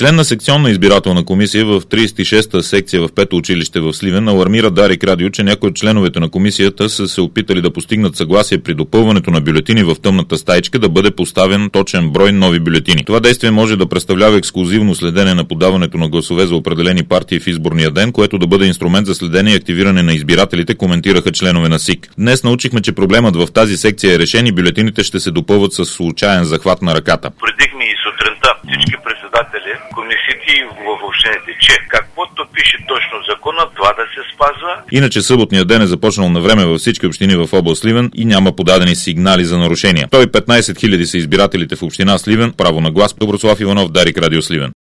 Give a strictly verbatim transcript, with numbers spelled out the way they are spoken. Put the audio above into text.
Член на секционна избирателна комисия в тридесет и шеста секция в пето училище в Сливен алармира Дарик Радио, че някои от членовете на комисията са се опитали да постигнат съгласие при допълването на бюлетини в тъмната стаичка да бъде поставен точен брой нови бюлетини. Това действие може да представлява ексклузивно следене на подаването на гласове за определени партии в изборния ден, което да бъде инструмент за следене и активиране на избирателите, коментираха членове на СИК. Днес научихме, че проблемът в тази секция е решен и бюлетините ще се допълват с случайен захват на ръката. Предихме и сутринта всички председатели, комисиите и в общините, че каквото пише точно закона, това да се спазва. Иначе съботният ден е започнал на време във всички общини в област Сливен и няма подадени сигнали за нарушения. сто и петнадесет хиляди са избирателите в община Сливен. Право на глас. Доброслав Иванов, Дарик Радио Сливен.